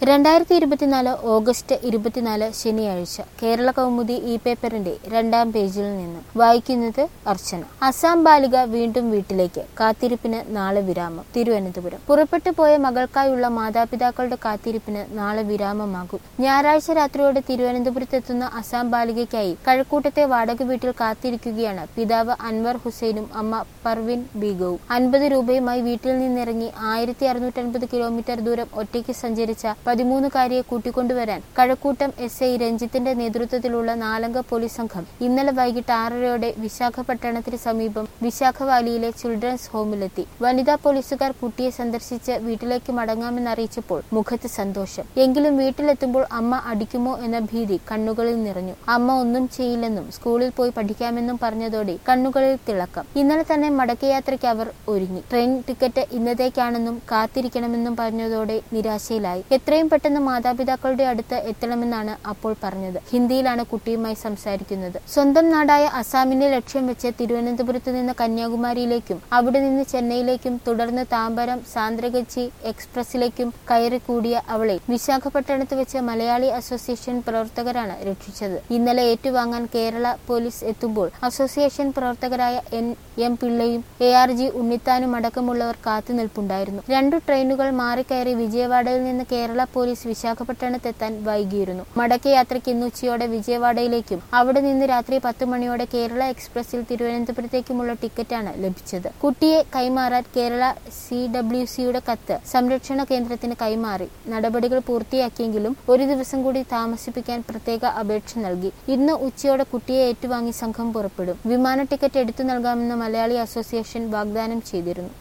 2024 August 24 ശനിയാഴ്ച കേരള കൗമുദി ഈ പേപ്പറിന്റെ 2ാം പേജിൽ നിന്ന് വായിക്കുന്നത് അർച്ചന. അസാം ബാലിക വീണ്ടും വീട്ടിലേക്ക്, കാത്തിരിപ്പിന് നാളെ വിരാമം. തിരുവനന്തപുരം. പുറപ്പെട്ടു പോയ മകൾക്കായുള്ള മാതാപിതാക്കളുടെ കാത്തിരിപ്പിന് നാളെ വിരാമമാകും. ഞായറാഴ്ച രാത്രിയോടെ തിരുവനന്തപുരത്തെത്തുന്ന അസാം ബാലികയ്ക്കായി കഴക്കൂട്ടത്തെ വാടക വീട്ടിൽ കാത്തിരിക്കുകയാണ് പിതാവ് അൻവർ ഹുസൈനും അമ്മ പർവിൻ ബീഗവും. 50 രൂപയുമായി വീട്ടിൽ നിന്നിറങ്ങി 1650 കിലോമീറ്റർ ദൂരം ഒറ്റയ്ക്ക് സഞ്ചരിച്ച 13-കാരിയെ കൂട്ടിക്കൊണ്ടുവരാൻ കഴക്കൂട്ടം SI രഞ്ജിത്തിന്റെ നേതൃത്വത്തിലുള്ള 4-അംഗ പോലീസ് സംഘം ഇന്നലെ വൈകിട്ട് 6:30 വിശാഖപട്ടണത്തിന് സമീപം വിശാഖവാലിയിലെ ചിൽഡ്രൻസ് ഹോമിലെത്തി. വനിതാ പോലീസുകാർ കുട്ടിയെ സന്ദർശിച്ച് വീട്ടിലേക്ക് മടങ്ങാമെന്നറിയിച്ചപ്പോൾ മുഖത്ത് സന്തോഷം. എങ്കിലും വീട്ടിലെത്തുമ്പോൾ അമ്മ അടിക്കുമോ എന്ന ഭീതി കണ്ണുകളിൽ നിറഞ്ഞു. അമ്മ ഒന്നും ചെയ്യില്ലെന്നും സ്കൂളിൽ പോയി പഠിക്കാമെന്നും പറഞ്ഞതോടെ കണ്ണുകളിൽ തിളക്കം. ഇന്നലെ തന്നെ മടക്കയാത്രയ്ക്ക് അവർ ഒരുങ്ങി. ട്രെയിൻ ടിക്കറ്റ് ഇന്നത്തേക്കാണെന്നും കാത്തിരിക്കണമെന്നും പറഞ്ഞതോടെ നിരാശയിലായി. എത്രയും പെട്ടെന്ന് മാതാപിതാക്കളുടെ അടുത്ത് എത്തണമെന്നാണ് അപ്പോൾ പറഞ്ഞത്. ഹിന്ദിയിലാണ് കുട്ടിയുമായി സംസാരിക്കുന്നത്. സ്വന്തം നാടായ അസാമിനെ ലക്ഷ്യം വെച്ച് തിരുവനന്തപുരത്ത് നിന്ന് കന്യാകുമാരിയിലേക്കും അവിടെ നിന്ന് ചെന്നൈയിലേക്കും തുടർന്ന് താമ്പരം സാന്ദ്രഗച്ചി എക്സ്പ്രസിലേക്കും കയറിക്കൂടിയ അവളെ വിശാഖപട്ടണത്ത് വെച്ച് മലയാളി അസോസിയേഷൻ പ്രവർത്തകരാണ് രക്ഷിച്ചത്. ഇന്നലെ ഏറ്റുവാങ്ങാൻ കേരള പോലീസ് എത്തുമ്പോൾ അസോസിയേഷൻ പ്രവർത്തകരായ NM പിള്ളയും ARG ഉണ്ണിത്താനും അടക്കമുള്ളവർ കാത്തുനിൽപ്പുണ്ടായിരുന്നു. 2 ട്രെയിനുകൾ മാറിക്കയറി വിജയവാഡയിൽ നിന്ന് കേരള പോലീസ് വിശാഖപട്ടണത്തെത്താൻ വൈകിയിരുന്നു. മടക്കയാത്രയ്ക്ക് ഇന്ന് ഉച്ചയോടെ വിജയവാഡയിലേക്കും അവിടെ നിന്ന് രാത്രി 10 മണിയോടെ കേരള എക്സ്പ്രസിൽ തിരുവനന്തപുരത്തേക്കുമുള്ള ടിക്കറ്റാണ് ലഭിച്ചത്. കുട്ടിയെ കൈമാറാൻ കേരള CWCയുടെ കത്ത് സംരക്ഷണ കേന്ദ്രത്തിന് കൈമാറി. നടപടികൾ പൂർത്തിയാക്കിയെങ്കിലും ഒരു ദിവസം കൂടി താമസിപ്പിക്കാൻ പ്രത്യേക അപേക്ഷ നൽകി. ഇന്ന് ഉച്ചയോടെ കുട്ടിയെ ഏറ്റുവാങ്ങി സംഘം പുറപ്പെടും. വിമാന ടിക്കറ്റ് എടുത്തു നൽകാമെന്ന് മലയാളി അസോസിയേഷൻ വാഗ്ദാനം ചെയ്തിരുന്നു.